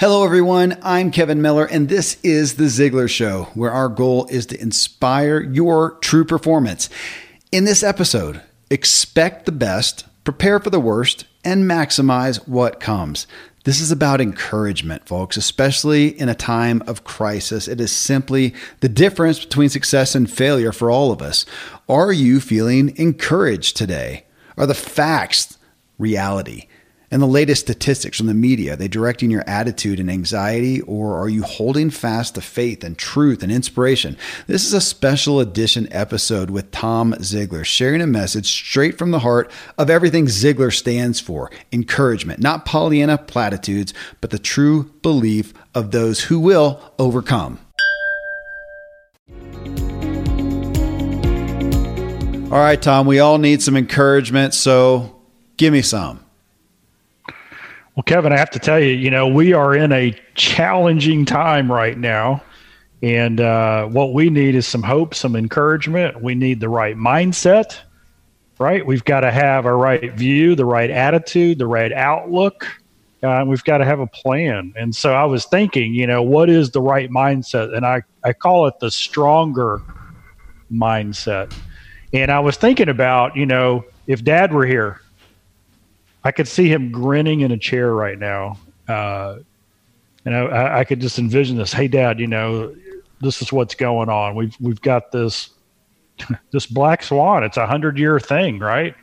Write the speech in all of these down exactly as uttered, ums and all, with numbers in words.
Hello, everyone. I'm Kevin Miller, and this is The Ziglar Show, where our goal is to inspire your true performance. In this episode, expect the best, prepare for the worst, and maximize what comes. This is about encouragement, folks, especially in a time of crisis. It is simply the difference between success and failure for all of us. Are you feeling encouraged today? Are the facts reality? And the latest statistics from the media, are they directing your attitude and anxiety, or are you holding fast to faith and truth and inspiration? This is a special edition episode with Tom Ziglar, sharing a message straight from the heart of everything Ziglar stands for: encouragement, not Pollyanna platitudes, but the true belief of those who will overcome. All right, Tom, we all need some encouragement, so give me some. Well, Kevin, I have to tell you, you know, we are in a challenging time right now. And uh, what we need is some hope, some encouragement. We need the right mindset, right? We've got to have a right view, the right attitude, the right outlook. Uh, we've got to have a plan. And so I was thinking, you know, what is the right mindset? And I, I call it the stronger mindset. And I was thinking about, you know, if Dad were here, I could see him grinning in a chair right now. Uh, and I, I could just envision this. Hey, Dad, you know, this is what's going on. We've we've got this this black swan. It's a hundred year thing, right?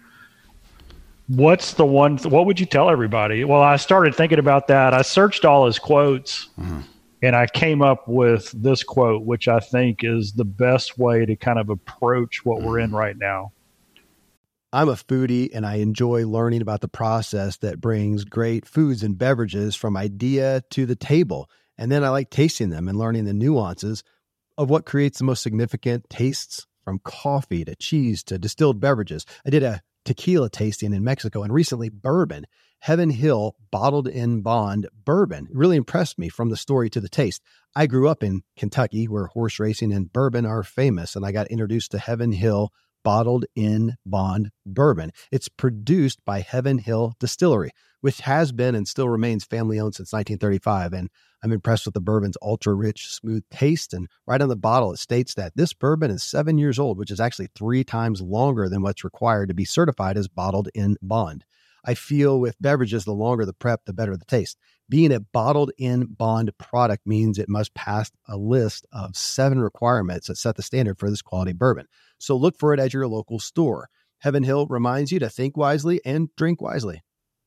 What's the one? Th- what would you tell everybody? Well, I started thinking about that. I searched all his quotes, mm-hmm. and I came up with this quote, which I think is the best way to kind of approach what mm-hmm. we're in right now. I'm a foodie, and I enjoy learning about the process that brings great foods and beverages from idea to the table. And then I like tasting them and learning the nuances of what creates the most significant tastes, from coffee to cheese to distilled beverages. I did a tequila tasting in Mexico, and recently bourbon. Heaven Hill Bottled in Bond bourbon really impressed me from the story to the taste. I grew up in Kentucky, where horse racing and bourbon are famous, and I got introduced to Heaven Hill Bottled in Bond bourbon. It's produced by Heaven Hill Distillery, which has been and still remains family-owned since nineteen thirty-five. And I'm impressed with the bourbon's ultra-rich, smooth taste. And right on the bottle, it states that this bourbon is seven years old, which is actually three times longer than what's required to be certified as Bottled in Bond. I feel with beverages, the longer the prep, the better the taste. Being a Bottled in Bond product means it must pass a list of seven requirements that set the standard for this quality bourbon. So look for it at your local store. Heaven Hill reminds you to think wisely and drink wisely.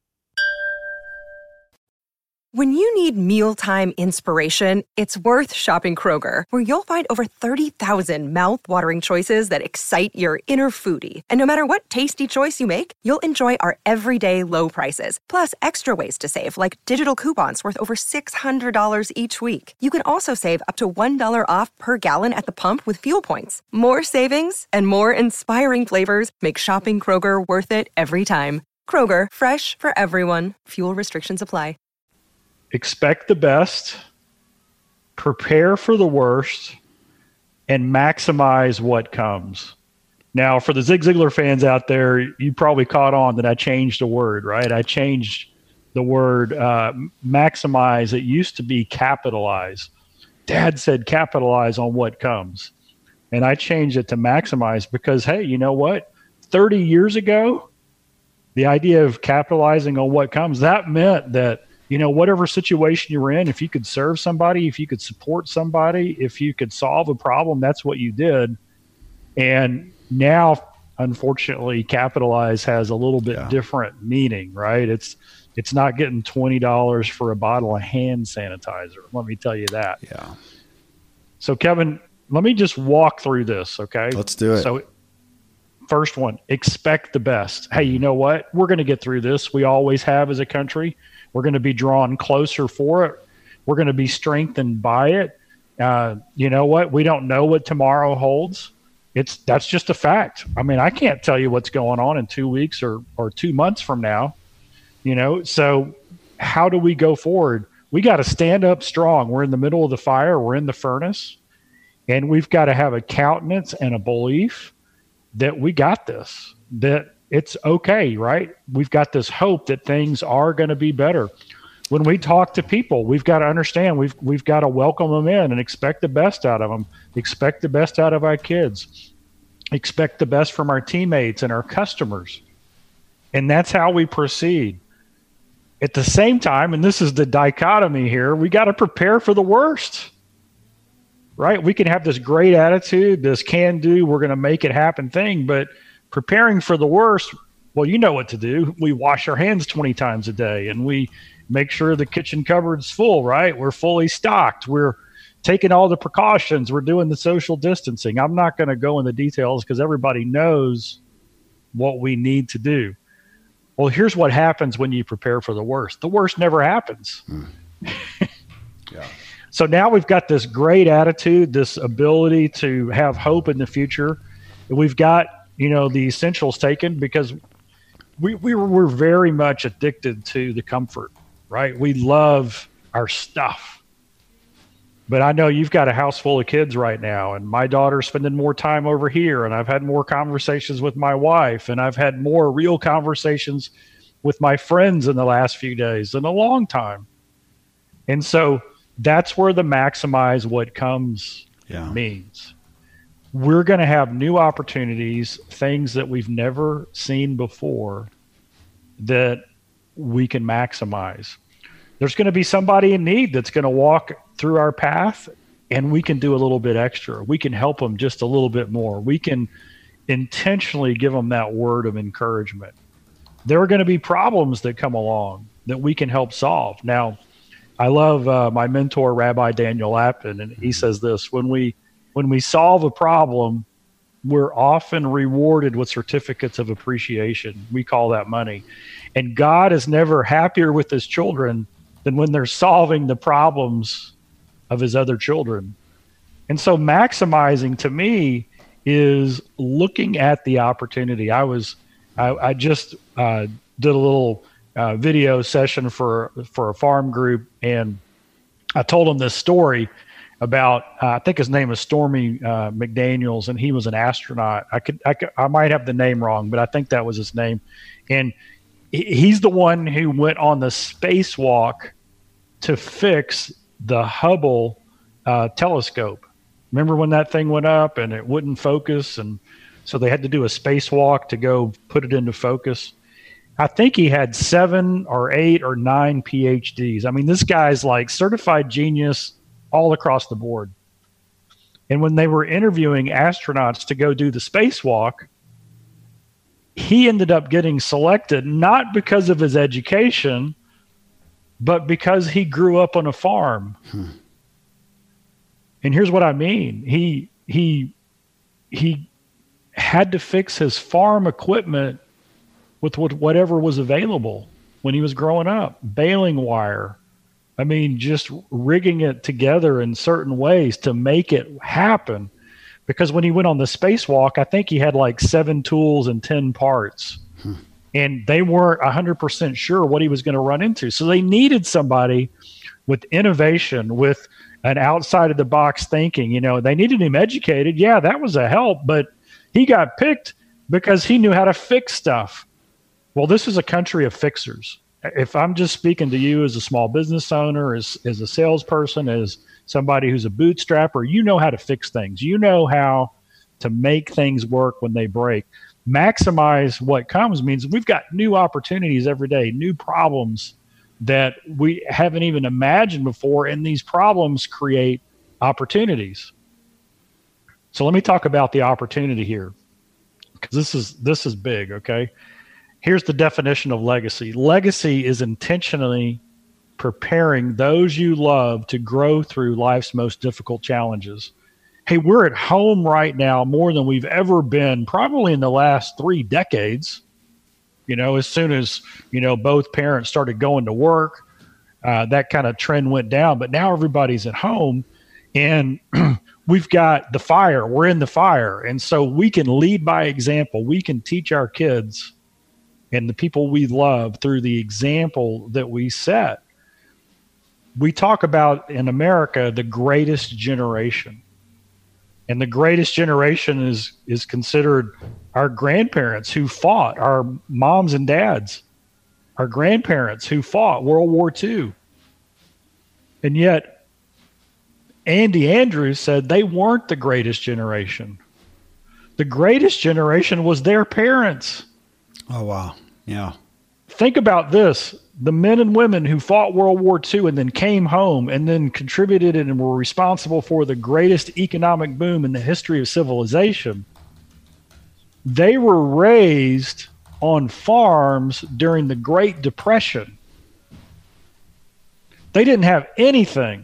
When you need mealtime inspiration, it's worth shopping Kroger, where you'll find over thirty thousand mouth-watering choices that excite your inner foodie. And no matter what tasty choice you make, you'll enjoy our everyday low prices, plus extra ways to save, like digital coupons worth over six hundred dollars each week. You can also save up to one dollar off per gallon at the pump with fuel points. More savings and more inspiring flavors make shopping Kroger worth it every time. Kroger, fresh for everyone. Fuel restrictions apply. Expect the best, prepare for the worst, and maximize what comes. Now, for the Zig Ziglar fans out there, you probably caught on that I changed a word, right? I changed the word uh, maximize. It used to be capitalize. Dad said capitalize on what comes. And I changed it to maximize because, hey, you know what? thirty years ago, the idea of capitalizing on what comes, that meant that, you know, whatever situation you were in, if you could serve somebody, if you could support somebody, if you could solve a problem, that's what you did. And now, unfortunately, capitalize has a little bit yeah. different meaning, right? It's it's not getting twenty dollars for a bottle of hand sanitizer. Let me tell you that. Yeah. So, Kevin, let me just walk through this, okay? Let's do it. So, first one, expect the best. Hey, you know what? We're going to get through this. We always have as a country. We're going to be drawn closer for it. We're going to be strengthened by it. Uh, you know what? We don't know what tomorrow holds. It's that's just a fact. I mean, I can't tell you what's going on in two weeks or or two months from now. You know, so how do we go forward? We got to stand up strong. We're in the middle of the fire. We're in the furnace, and we've got to have a countenance and a belief that we got this. That it's okay, right? We've got this hope that things are going to be better. when we talk to people, we've got to understand we've we've got to welcome them in and expect the best out of them, expect the best out of our kids, expect the best from our teammates and our customers. And that's how we proceed. At the same time, and this is the dichotomy here, we got to prepare for the worst, right? We can have this great attitude, this can do, we're going to make it happen thing, but preparing for the worst, well, you know what to do. We wash our hands twenty times a day, and we make sure the kitchen cupboard's full, right? We're fully stocked. We're taking all the precautions. We're doing the social distancing. I'm not going to go into details because everybody knows what we need to do. Well, here's what happens when you prepare for the worst. The worst never happens. Mm. Yeah. So now we've got this great attitude, this ability to have hope in the future. We've got, you know, the essentials taken because we, we were, we're very much addicted to the comfort, right? We love our stuff. But I know you've got a house full of kids right now, and my daughter's spending more time over here, and I've had more conversations with my wife, and I've had more real conversations with my friends in the last few days in a long time. And so that's where the maximize what comes yeah. means. We're going to have new opportunities, things that we've never seen before that we can maximize. There's going to be somebody in need that's going to walk through our path, and we can do a little bit extra. We can help them just a little bit more. We can intentionally give them that word of encouragement. There are going to be problems that come along that we can help solve. Now, I love uh, my mentor, Rabbi Daniel Lapin, and he says this: when we when we solve a problem, we're often rewarded with certificates of appreciation. We call that money. And God is never happier with his children than when they're solving the problems of his other children. And so maximizing to me is looking at the opportunity. I was, I, I just uh, did a little uh, video session for, for a farm group, and I told them this story about, uh, I think his name is Stormy uh, McDaniels, and he was an astronaut. I could, I could, I might have the name wrong, but I think that was his name. And he's the one who went on the spacewalk to fix the Hubble uh, telescope. Remember when that thing went up and it wouldn't focus? And so they had to do a spacewalk to go put it into focus. I think he had seven or eight or nine P H Ds. I mean, this guy's like certified genius all across the board. And when they were interviewing astronauts to go do the spacewalk, he ended up getting selected not because of his education, but because he grew up on a farm. Hmm. And here's what I mean. He he he had to fix his farm equipment with what, whatever was available when he was growing up. Baling wire. I mean, just rigging it together in certain ways to make it happen. Because when he went on the spacewalk, I think he had like seven tools and ten parts. Hmm. And they weren't one hundred percent sure what he was going to run into. So they needed somebody with innovation, with an outside-of-the-box thinking. You know, they needed him educated. Yeah, that was a help, but he got picked because he knew how to fix stuff. Well, this is a country of fixers. If I'm just speaking to you as a small business owner, as, as a salesperson, as somebody who's a bootstrapper, you know how to fix things. You know how to make things work when they break. Maximize what comes means we've got new opportunities every day, new problems that we haven't even imagined before, and these problems create opportunities. So let me talk about the opportunity here, because this is this is big, okay? Here's the definition of legacy. Legacy is intentionally preparing those you love to grow through life's most difficult challenges. Hey, we're at home right now more than we've ever been, probably in the last three decades. You know, as soon as, you know, both parents started going to work, uh, that kind of trend went down. But now everybody's at home, and we've got the fire. We're in the fire. And so we can lead by example. We can teach our kids and the people we love through the example that we set. We talk about, in America, the greatest generation. And the greatest generation is is considered our grandparents who fought, our moms and dads, our grandparents who fought World War Two. And yet, Andy Andrews said they weren't the greatest generation. The greatest generation was their parents. Oh, wow. Yeah. Think about this. The men and women who fought World War Two and then came home and then contributed and were responsible for the greatest economic boom in the history of civilization. They were raised on farms during the Great Depression. They didn't have anything,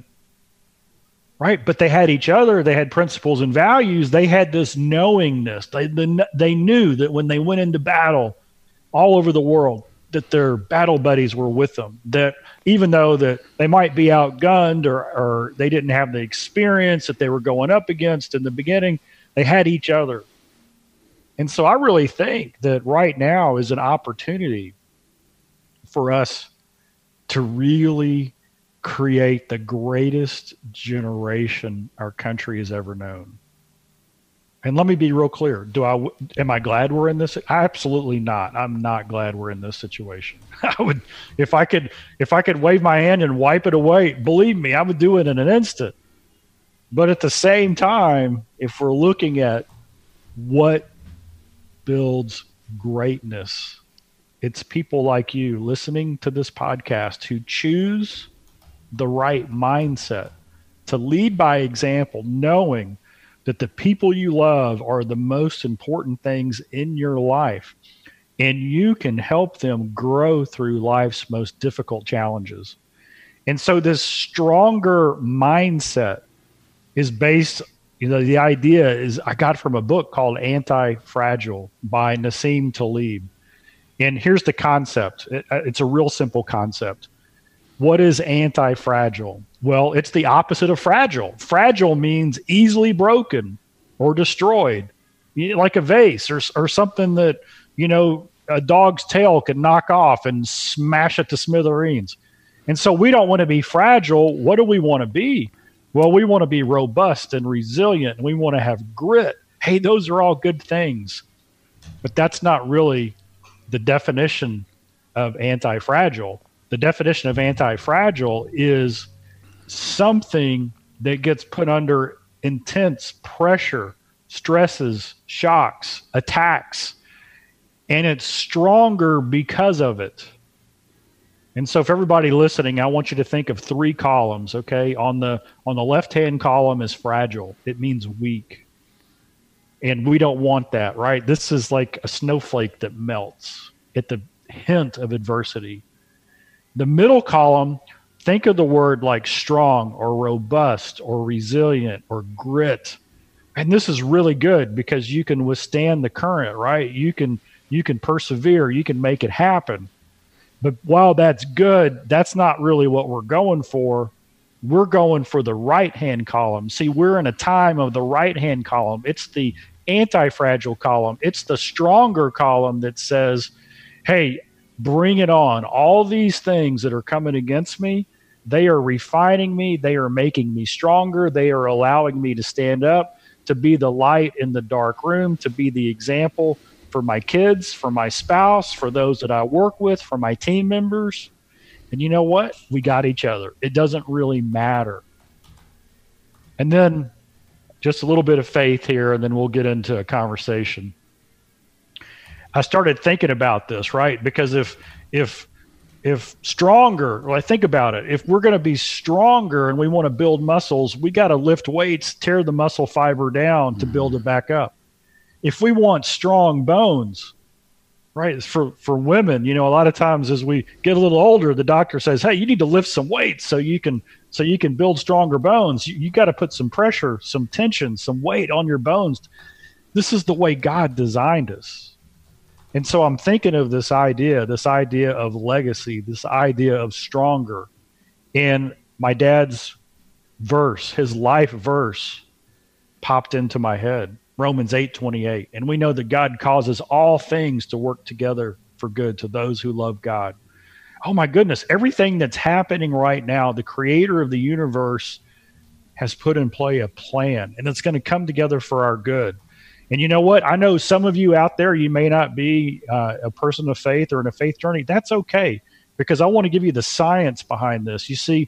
right? But they had each other. They had principles and values. They had this knowingness. They, they knew that when they went into battle all over the world, that their battle buddies were with them, that even though that they might be outgunned or, or they didn't have the experience that they were going up against in the beginning, they had each other. And so I really think that right now is an opportunity for us to really create the greatest generation our country has ever known. And let me be real clear. Do I, am I glad we're in this? Absolutely not. I'm not glad we're in this situation. I would, if I could, if I could wave my hand and wipe it away, believe me, I would do it in an instant. But at the same time, if we're looking at what builds greatness, it's people like you listening to this podcast who choose the right mindset to lead by example, knowing that the people you love are the most important things in your life, and you can help them grow through life's most difficult challenges. And so this stronger mindset is based, you know, the idea is I got from a book called Anti-Fragile by Nassim Taleb. And here's the concept. It, it's a real simple concept. What is anti-fragile? Well, it's the opposite of fragile. Fragile means easily broken or destroyed, like a vase or, or something that, you know, a dog's tail can knock off and smash it to smithereens. And so we don't want to be fragile. What do we want to be? Well, we want to be robust and resilient, and we want to have grit. Hey, those are all good things. But that's not really the definition of anti-fragile. The definition of anti-fragile is something that gets put under intense pressure, stresses, shocks, attacks, and it's stronger because of it. And so for everybody listening, I want you to think of three columns, okay? On the on the left-hand column is fragile. It means weak. And we don't want that, right? This is like a snowflake that melts at the hint of adversity. The middle column, think of the word like strong or robust or resilient or grit. And this is really good because you can withstand the current, right? You can you can persevere, you can make it happen. But while that's good, that's not really what we're going for. We're going for the right-hand column. See, we're in a time of the right-hand column. It's the anti-fragile column. It's the stronger column that says, hey, bring it on. All these things that are coming against me, they are refining me. They are making me stronger. They are allowing me to stand up, to be the light in the dark room, to be the example for my kids, for my spouse, for those that I work with, for my team members. And you know what? We got each other. It doesn't really matter. And then just a little bit of faith here, and then we'll get into a conversation. I started thinking about this, right? Because if if if stronger, well, I think about it. If we're going to be stronger and we want to build muscles, we got to lift weights, tear the muscle fiber down to build it back up. If we want strong bones, right? For for women, you know, a lot of times as we get a little older, the doctor says, "Hey, you need to lift some weights so you can so you can build stronger bones. You, you got to put some pressure, some tension, some weight on your bones." This is the way God designed us. And so I'm thinking of this idea, this idea of legacy, this idea of stronger. And my dad's verse, his life verse, popped into my head. Romans eight twenty-eight. And we know that God causes all things to work together for good to those who love God. Oh my goodness, everything that's happening right now, the creator of the universe has put in play a plan, and it's going to come together for our good. And you know what? I know some of you out there, you may not be uh, a person of faith or in a faith journey. That's okay, because I want to give you the science behind this. You see,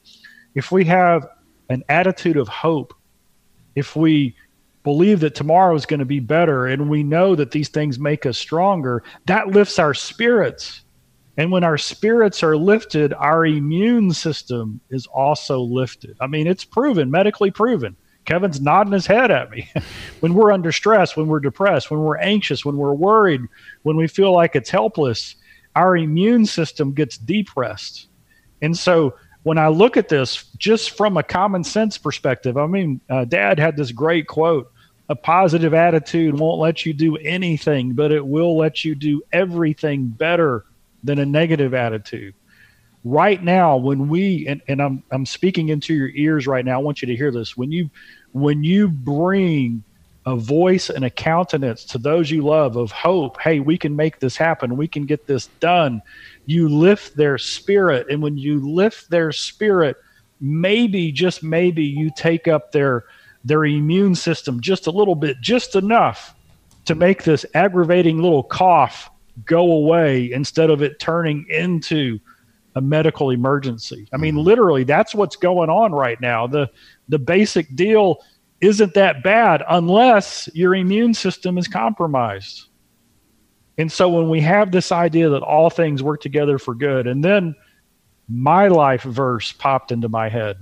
if we have an attitude of hope, if we believe that tomorrow is going to be better and we know that these things make us stronger, that lifts our spirits. And when our spirits are lifted, our immune system is also lifted. I mean, it's proven, medically proven. Kevin's nodding his head at me. When we're under stress, when we're depressed, when we're anxious, when we're worried, when we feel like it's helpless, our immune system gets depressed. And so when I look at this just from a common sense perspective, I mean, uh, Dad had this great quote, a positive attitude won't let you do anything, but it will let you do everything better than a negative attitude. Right now, when we, and, and I'm I'm speaking into your ears right now, I want you to hear this. When you when you bring a voice and a countenance to those you love of hope, hey, we can make this happen, we can get this done, you lift their spirit. And when you lift their spirit, maybe, just maybe, you take up their their immune system just a little bit, just enough to make this aggravating little cough go away instead of it turning into a medical emergency. I mean, literally, that's what's going on right now. The the basic deal isn't that bad unless your immune system is compromised. And so when we have this idea that all things work together for good, and then my life verse popped into my head.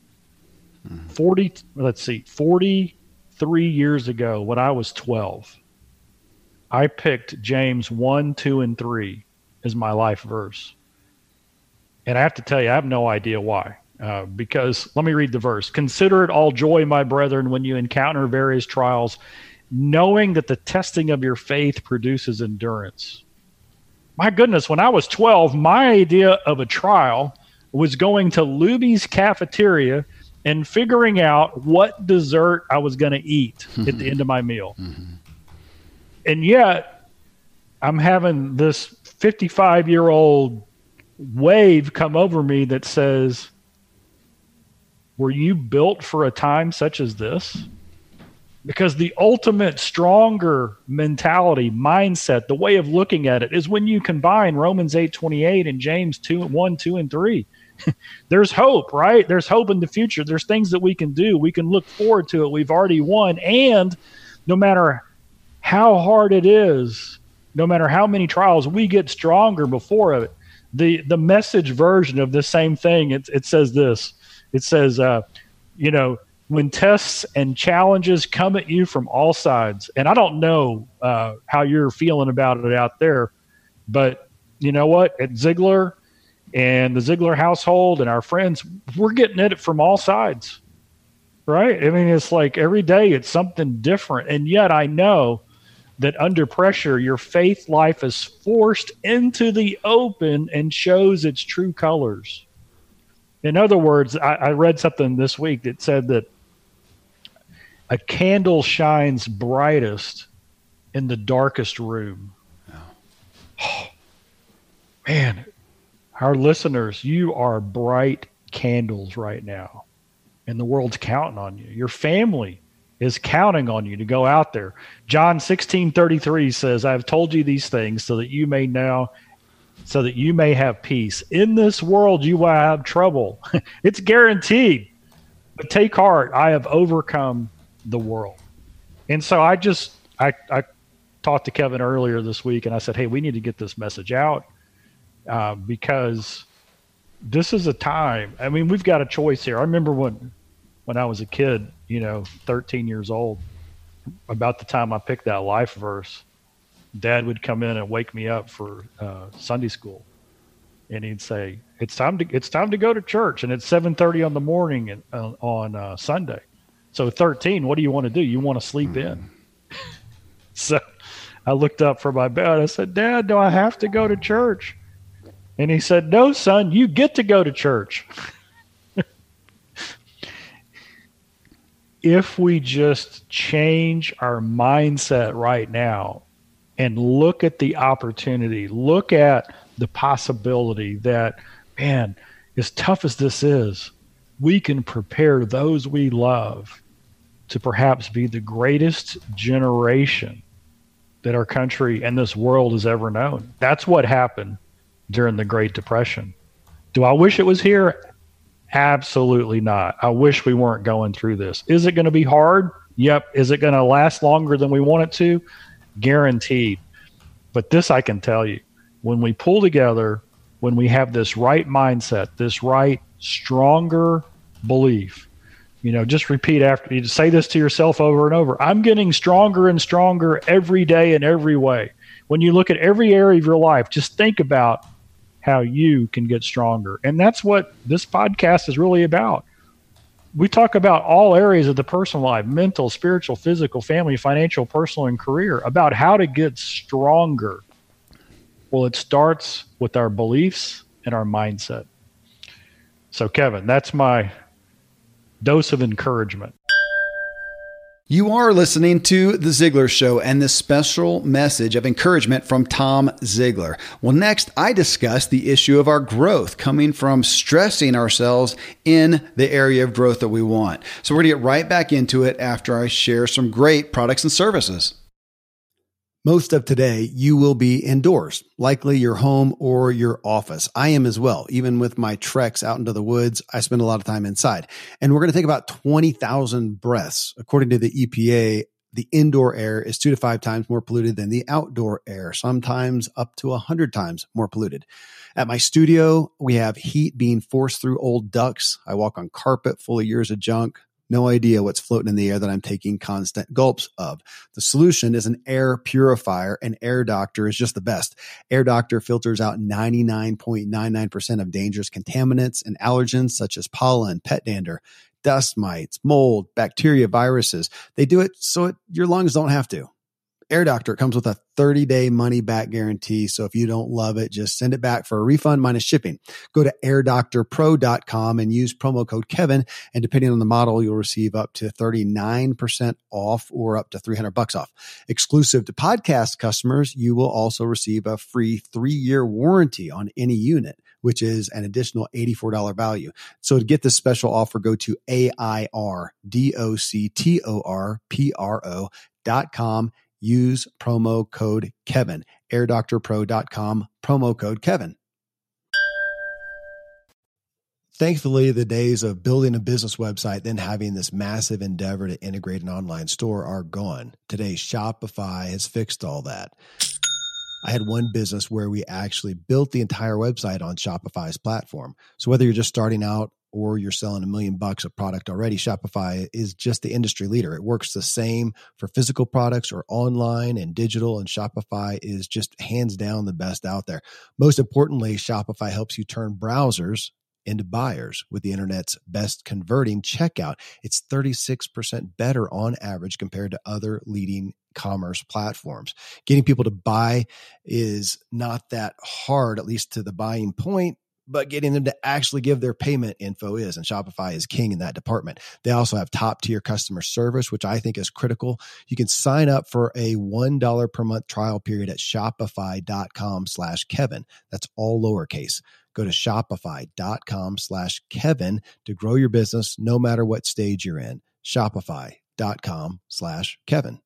forty, let's see, forty-three years ago when I was twelve, I picked James one, two, and three as my life verse. And I have to tell you, I have no idea why. Uh, because let me read the verse. Consider it all joy, my brethren, when you encounter various trials, knowing that the testing of your faith produces endurance. My goodness, when I was twelve, my idea of a trial was going to Luby's cafeteria and figuring out what dessert I was going to eat at the end of my meal. Mm-hmm. And yet, I'm having this fifty-five-year-old wave come over me that says, were you built for a time such as this? Because the ultimate stronger mentality, mindset, the way of looking at it is when you combine Romans eight twenty-eight and James two, one, two, and three. There's hope, right? There's hope in the future. There's things that we can do. We can look forward to it. We've already won. And no matter how hard it is, no matter how many trials, we get stronger before it. The the Message version of the same thing, it, it says this. It says, uh, you know, when tests and challenges come at you from all sides, and I don't know uh, how you're feeling about it out there, but you know what? At Ziglar and the Ziglar household and our friends, we're getting at it from all sides, right? I mean, it's like every day it's something different. And yet I know that under pressure, your faith life is forced into the open and shows its true colors. In other words, I, I read something this week that said that a candle shines brightest in the darkest room. Oh, man, our listeners, you are bright candles right now, and the world's counting on you. Your family is counting on you to go out there. John sixteen thirty-three says, I have told you these things so that you may now, so that you may have peace. In this world, you will have trouble. It's guaranteed. But take heart, I have overcome the world. And so I just, I, I talked to Kevin earlier this week, and I said, hey, we need to get this message out uh, because this is a time. I mean, we've got a choice here. I remember when, when I was a kid, you know, thirteen years old, about the time I picked that life verse, Dad would come in and wake me up for uh, Sunday school, and he'd say, "It's time to it's time to go to church," and it's seven thirty on the morning and, uh, on uh, Sunday. So thirteen, what do you want to do? You want to sleep mm-hmm. in. So I looked up from my bed. I said, "Dad, do I have to go to church?" And he said, "No, son, you get to go to church." If we just change our mindset right now and look at the opportunity, look at the possibility that, man, as tough as this is, we can prepare those we love to perhaps be the greatest generation that our country and this world has ever known. That's what happened during the Great Depression. Do I wish it was here? Absolutely not. I wish we weren't going through this. Is it going to be hard? Yep. Is it going to last longer than we want it to? Guaranteed. But this I can tell you, when we pull together, when we have this right mindset, this right, stronger belief, you know, just repeat after you, say this to yourself over and over. I'm getting stronger and stronger every day in every way. When you look at every area of your life, just think about how you can get stronger. And that's what this podcast is really about. We talk about all areas of the personal life, mental, spiritual, physical, family, financial, personal, and career, about how to get stronger. Well, it starts with our beliefs and our mindset. So, Kevin, that's my dose of encouragement. You are listening to The Ziglar Show and this special message of encouragement from Tom Ziglar. Well, next, I discuss the issue of our growth coming from stressing ourselves in the area of growth that we want. So we're going to get right back into it after I share some great products and services. Most of today, you will be indoors, likely your home or your office. I am as well. Even with my treks out into the woods, I spend a lot of time inside. And we're going to think about twenty thousand breaths. According to the E P A, the indoor air is two to five times more polluted than the outdoor air, sometimes up to one hundred times more polluted. At my studio, we have heat being forced through old ducts. I walk on carpet full of years of junk. No idea what's floating in the air that I'm taking constant gulps of. The solution is an air purifier, and Air Doctor is just the best. Air Doctor filters out ninety-nine point nine nine percent of dangerous contaminants and allergens such as pollen, pet dander, dust mites, mold, bacteria, viruses. They do it so it, your lungs don't have to. Air Doctor comes with a thirty-day money-back guarantee, so if you don't love it, just send it back for a refund minus shipping. Go to air doctor pro dot com and use promo code Kevin, and depending on the model, you'll receive up to thirty-nine percent off or up to three hundred bucks off. Exclusive to podcast customers, you will also receive a free three-year warranty on any unit, which is an additional eighty-four dollars value. So to get this special offer, go to A I R D O C T O R P R O dot com. Use promo code Kevin, air doctor pro dot com, promo code Kevin. Thankfully, the days of building a business website, then having this massive endeavor to integrate an online store are gone. Today, Shopify has fixed all that. I had one business where we actually built the entire website on Shopify's platform. So whether you're just starting out or you're selling a million bucks of product already, Shopify is just the industry leader. It works the same for physical products or online and digital, and Shopify is just hands down the best out there. Most importantly, Shopify helps you turn browsers into buyers with the internet's best converting checkout. It's thirty-six percent better on average compared to other leading commerce platforms. Getting people to buy is not that hard, at least to the buying point, but getting them to actually give their payment info is, and Shopify is king in that department. They also have top tier customer service, which I think is critical. You can sign up for a one dollar per month trial period at shopify.com slash Kevin. That's all lowercase. Go to shopify.com slash Kevin to grow your business no matter what stage you're in. Shopify.com slash Kevin.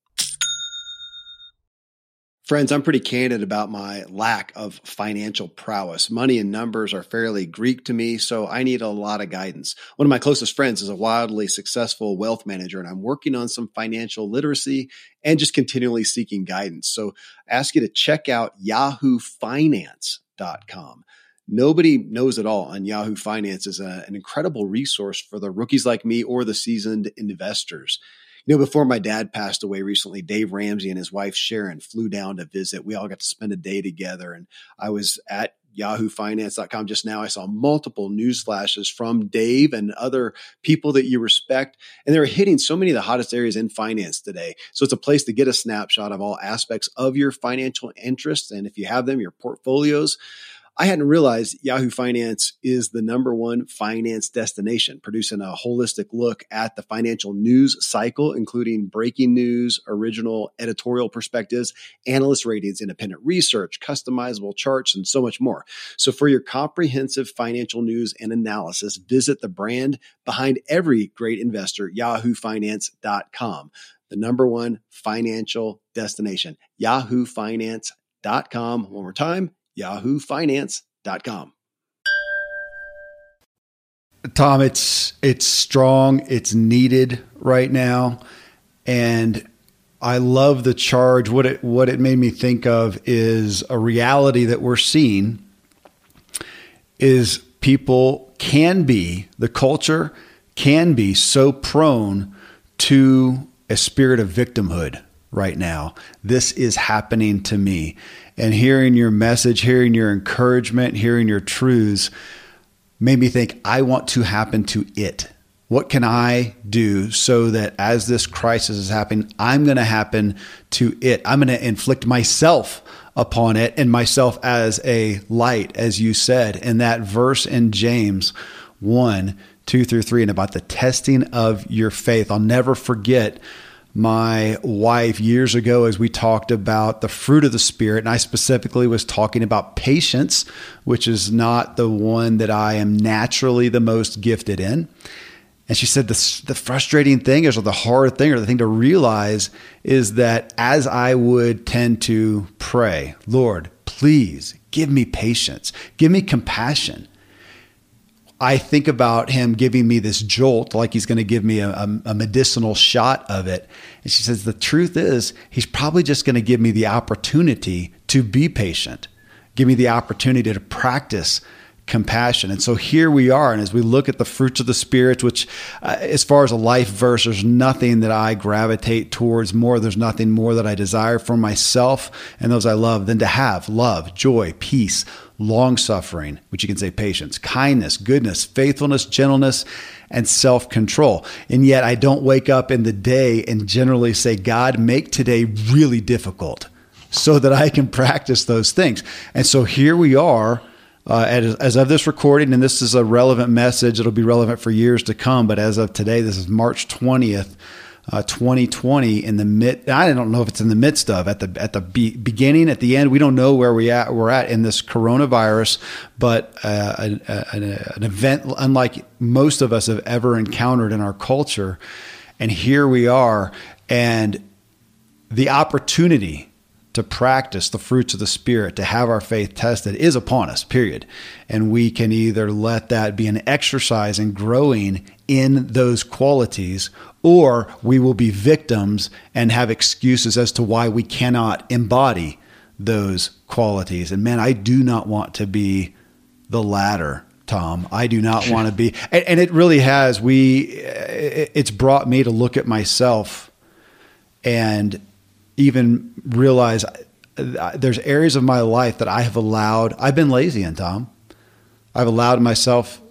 Friends, I'm pretty candid about my lack of financial prowess. Money and numbers are fairly Greek to me, so I need a lot of guidance. One of my closest friends is a wildly successful wealth manager, and I'm working on some financial literacy and just continually seeking guidance. So I ask you to check out yahoo finance dot com. Nobody knows it all, and Yahoo Finance is a, an incredible resource for the rookies like me or the seasoned investors. You know, before my dad passed away recently, Dave Ramsey and his wife Sharon flew down to visit. We all got to spend a day together, and I was at yahoo finance dot com just now. I saw multiple news flashes from Dave and other people that you respect, and they're hitting so many of the hottest areas in finance today. So it's a place to get a snapshot of all aspects of your financial interests, and if you have them, your portfolios. I hadn't realized Yahoo Finance is the number one finance destination, producing a holistic look at the financial news cycle, including breaking news, original editorial perspectives, analyst ratings, independent research, customizable charts, and so much more. So for your comprehensive financial news and analysis, visit the brand behind every great investor, yahoo finance dot com, the number one financial destination, yahoo finance dot com. One more time, yahoo finance dot com. Tom, it's it's strong, it's needed right now, and I love the charge. What it what it made me think of is a reality that we're seeing is people can be, the culture can be so prone to a spirit of victimhood right now. This is happening to me. And hearing your message, hearing your encouragement, hearing your truths made me think, I want to happen to it. What can I do so that as this crisis is happening, I'm going to happen to it? I'm going to inflict myself upon it, and myself as a light, as you said, in that verse in James one, two through three, and about the testing of your faith. I'll never forget my wife years ago as we talked about the fruit of the Spirit, and I specifically was talking about patience, which is not the one that I am naturally the most gifted in. And she said the, the frustrating thing is, or the hard thing, or the thing to realize is that as I would tend to pray, Lord, please give me patience, give me compassion, I think about him giving me this jolt, like he's going to give me a, a, a medicinal shot of it. And she says, the truth is, he's probably just going to give me the opportunity to be patient, give me the opportunity to practice compassion. And so here we are. And as we look at the fruits of the Spirit, which uh, as far as a life verse, there's nothing that I gravitate towards more. There's nothing more that I desire for myself and those I love than to have love, joy, peace, long-suffering, which you can say patience, kindness, goodness, faithfulness, gentleness, and self-control. And yet I don't wake up in the day and generally say, God, make today really difficult so that I can practice those things. And so here we are, uh, as, as of this recording, and this is a relevant message. It'll be relevant for years to come. But as of today, this is March twentieth, Uh, twenty twenty, in the mid, I don't know if it's in the midst of, at the at the be, beginning, at the end, we don't know where we at we're at in this coronavirus, but uh, an, an, an event unlike most of us have ever encountered in our culture, and here we are, and the opportunity to practice the fruits of the Spirit, to have our faith tested, is upon us, period. And we can either let that be an exercise in growing in those qualities, or we will be victims and have excuses as to why we cannot embody those qualities. And man, I do not want to be the latter, Tom. I do not want to be, and, and it really has, we, it's brought me to look at myself and even realize there's areas of my life that I have allowed, I've been lazy in, Tom. I've allowed myself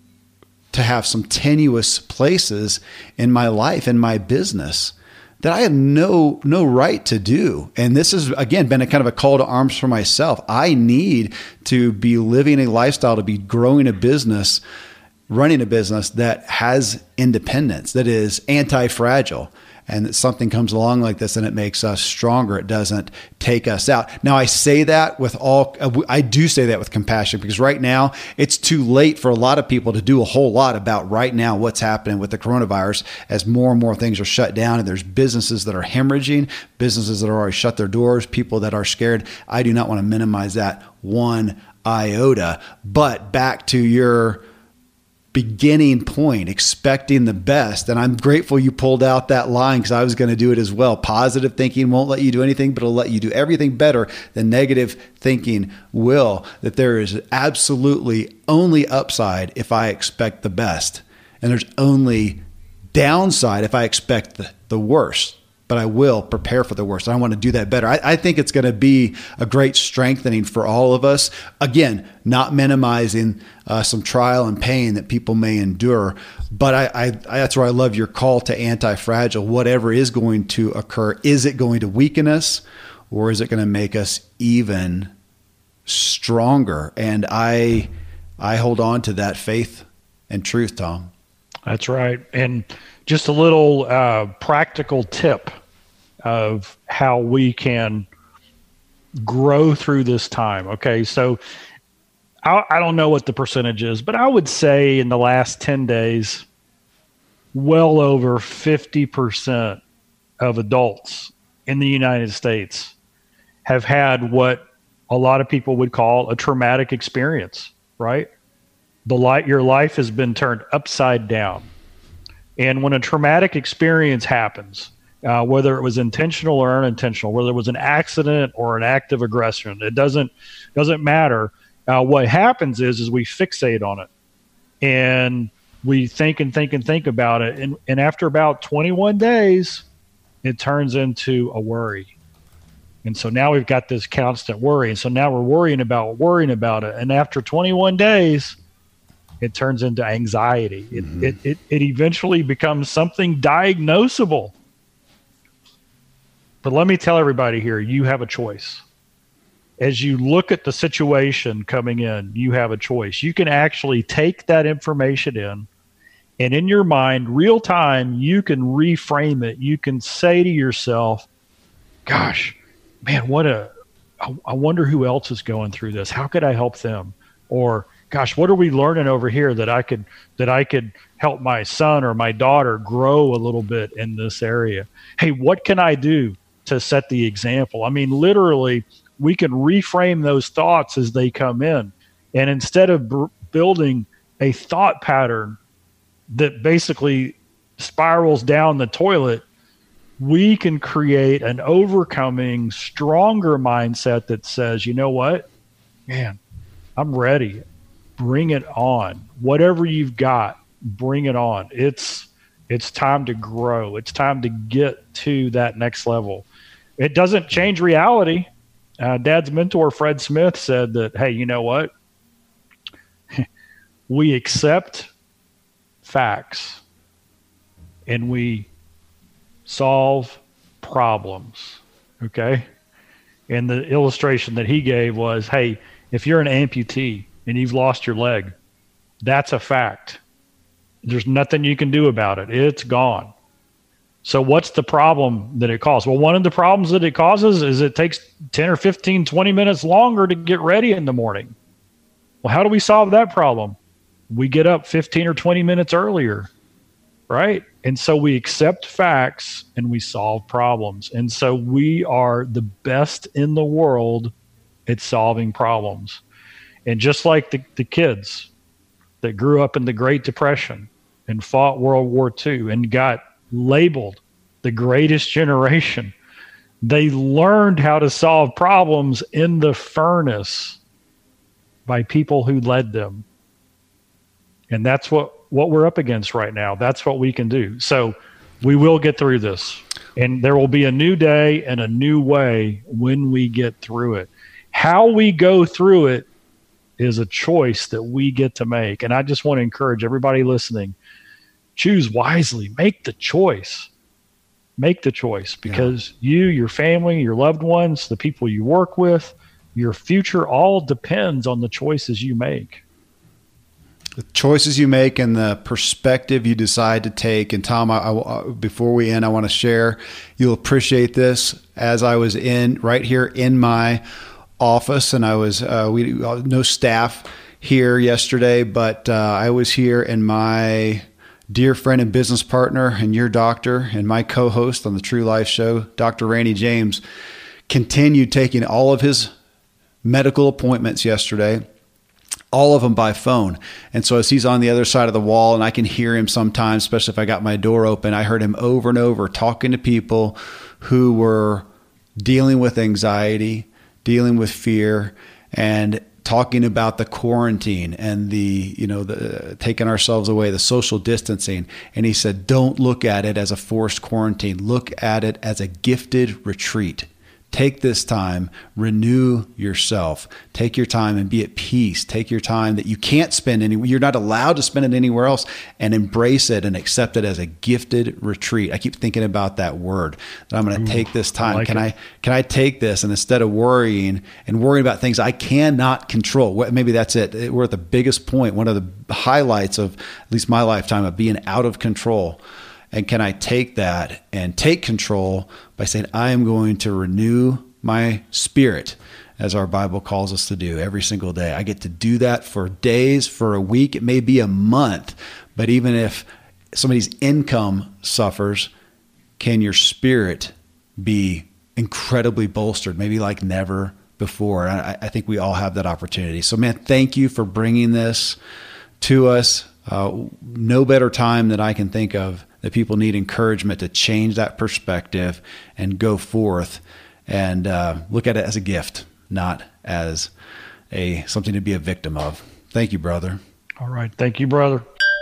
to have some tenuous places in my life, in my business, that I have no no right to do. And this has, again, been a kind of a call to arms for myself. I need to be living a lifestyle, to be growing a business, running a business that has independence, that is anti-fragile. And that something comes along like this and it makes us stronger. It doesn't take us out. Now, I say that with all, I do say that with compassion, because right now it's too late for a lot of people to do a whole lot about right now what's happening with the coronavirus, as more and more things are shut down, and there's businesses that are hemorrhaging, businesses that are already shut their doors, people that are scared. I do not want to minimize that one iota. But back to your beginning point, expecting the best. And I'm grateful you pulled out that line, because I was going to do it as well. Positive thinking won't let you do anything, but it'll let you do everything better than negative thinking will. That there is absolutely only upside if I expect the best. And there's only downside if I expect the, the worst. But I will prepare for the worst. I want to do that better. I, I think it's going to be a great strengthening for all of us. Again, not minimizing uh, some trial and pain that people may endure. But I, I, I, that's where I love your call to anti-fragile. Whatever is going to occur, is it going to weaken us, or is it going to make us even stronger? And I, I hold on to that faith and truth, Tom. That's right. And just a little uh, practical tip of how we can grow through this time. Okay, so I, I don't know what the percentage is, but I would say in the last ten days, well over fifty percent of adults in the United States have had what a lot of people would call a traumatic experience, right? the light, your life has been turned upside down. And when a traumatic experience happens, uh, whether it was intentional or unintentional, whether it was an accident or an act of aggression, it doesn't doesn't matter. Uh, what happens is is we fixate on it, and we think and think and think about it, and and after about twenty-one days, it turns into a worry. And so now we've got this constant worry. And so now we're worrying about worrying about it. And after twenty-one days, it turns into anxiety. It, mm-hmm. it, it, it eventually becomes something diagnosable. But let me tell everybody here, you have a choice. As you look at the situation coming in, you have a choice. You can actually take that information in, and in your mind, real time, you can reframe it. You can say to yourself, gosh, man, what a, I, I wonder who else is going through this. How could I help them? Or, gosh, what are we learning over here that I could, that I could help my son or my daughter grow a little bit in this area? Hey, what can I do to set the example? I mean, literally, we can reframe those thoughts as they come in. And instead of b- building a thought pattern that basically spirals down the toilet, we can create an overcoming, stronger mindset that says, you know what, man, I'm ready. Bring it on. Whatever you've got, bring it on. It's it's time to grow. It's time to get to that next level. It doesn't change reality. Uh, Dad's mentor, Fred Smith, said that, hey, you know what? We accept facts and we solve problems. Okay. And the illustration that he gave was, hey, if you're an amputee and you've lost your leg, that's a fact. There's nothing you can do about it. It's gone. So what's the problem that it causes? Well, one of the problems that it causes is it takes ten or fifteen, twenty minutes longer to get ready in the morning. Well, how do we solve that problem? We get up fifteen or twenty minutes earlier. Right? And so we accept facts and we solve problems. And so we are the best in the world at solving problems. And just like the, the kids that grew up in the Great Depression and fought World War Two and got labeled the greatest generation, they learned how to solve problems in the furnace by people who led them. And that's what what we're up against right now. That's what we can do. So we will get through this, and there will be a new day and a new way when we get through it. How we go through it is a choice that we get to make. And I just want to encourage everybody listening, choose wisely, make the choice, make the choice, because yeah. you, your family, your loved ones, the people you work with, your future all depends on the choices you make. The choices you make and the perspective you decide to take. And Tom, I, I, before we end, I want to share, you'll appreciate this. As I was in right here in my office, and I was, uh, we no staff here yesterday, but uh, I was here, and my dear friend and business partner and your doctor and my co-host on the True Life Show, Doctor Randy James, continued taking all of his medical appointments yesterday, all of them by phone. And so as he's on the other side of the wall, and I can hear him sometimes, especially if I got my door open, I heard him over and over talking to people who were dealing with anxiety, dealing with fear, and talking about the quarantine and the, you know, the taking ourselves away, the social distancing. And he said, don't look at it as a forced quarantine. Look at it as a gifted retreat. Take this time, renew yourself, take your time and be at peace. Take your time that you can't spend any, you're not allowed to spend it anywhere else, and embrace it and accept it as a gifted retreat. I keep thinking about that word, that I'm going to take this time. I like can it. I, can I take this? And instead of worrying and worrying about things I cannot control, maybe that's it. We're at the biggest point, one of the highlights of at least my lifetime of being out of control. And can I take that and take control by saying, I am going to renew my spirit, as our Bible calls us to do every single day. I get to do that for days, for a week. It may be a month, but even if somebody's income suffers, can your spirit be incredibly bolstered, maybe like never before? I, I think we all have that opportunity. So man, thank you for bringing this to us. Uh, no better time that I can think of that people need encouragement to change that perspective and go forth and uh, look at it as a gift, not as a something to be a victim of. Thank you, brother. All right. Thank you, brother.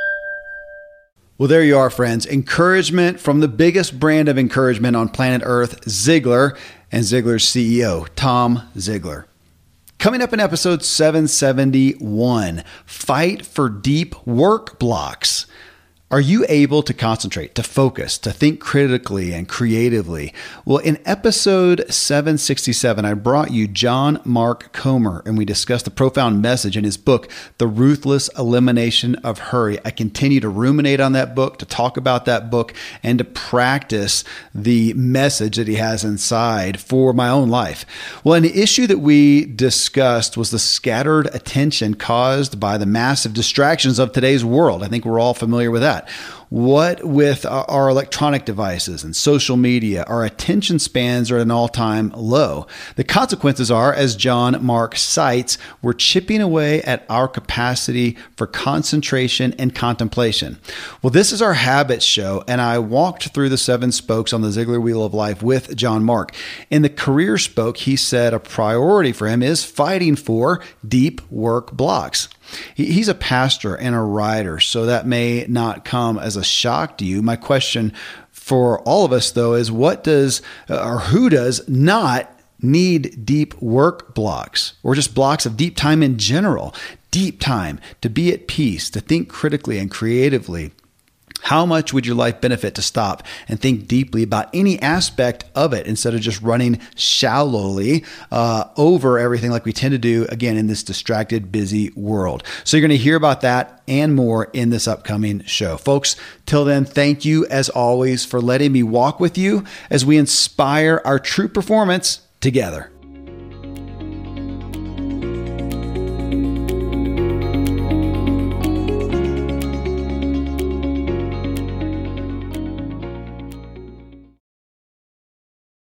Well, there you are, friends. Encouragement from the biggest brand of encouragement on planet Earth, Ziglar, and Ziglar's C E O, Tom Ziglar. Coming up in episode seven seventy-one, Fight for Deep Work Blocks. Are you able to concentrate, to focus, to think critically and creatively? Well, in episode seven sixty-seven, I brought you John Mark Comer, and we discussed the profound message in his book, The Ruthless Elimination of Hurry. I continue to ruminate on that book, to talk about that book, and to practice the message that he has inside for my own life. Well, an issue that we discussed was the scattered attention caused by the massive distractions of today's world. I think we're all familiar with that. What with our electronic devices and social media, our attention spans are at an all-time low. The consequences are, as John Mark cites, we're chipping away at our capacity for concentration and contemplation. Well, this is our Habits show, and I walked through the seven spokes on the Ziglar Wheel of Life with John Mark. In the career spoke, he said a priority for him is fighting for deep work blocks. He's a pastor and a writer, so that may not come as a shock to you. My question for all of us, though, is what does or who does not need deep work blocks, or just blocks of deep time in general? Deep time to be at peace, to think critically and creatively. How much would your life benefit to stop and think deeply about any aspect of it instead of just running shallowly uh, over everything like we tend to do, again, in this distracted, busy world? So you're going to hear about that and more in this upcoming show. Folks, till then, thank you as always for letting me walk with you as we inspire our true performance together.